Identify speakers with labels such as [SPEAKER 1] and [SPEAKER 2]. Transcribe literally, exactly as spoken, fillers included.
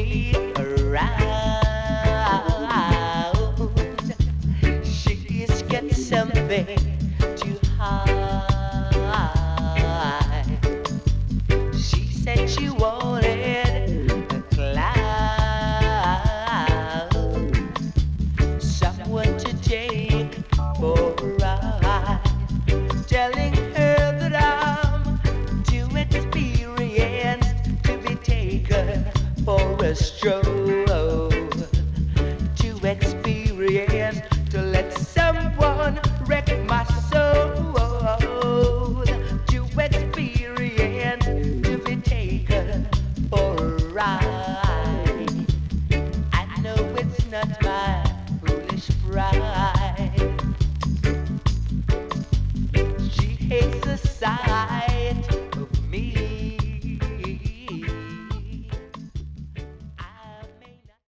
[SPEAKER 1] me around. She's got something to hide. She said she wanted a cloud, someone to take for a ride, telling her that I'm too experienced to be taken for a stroll.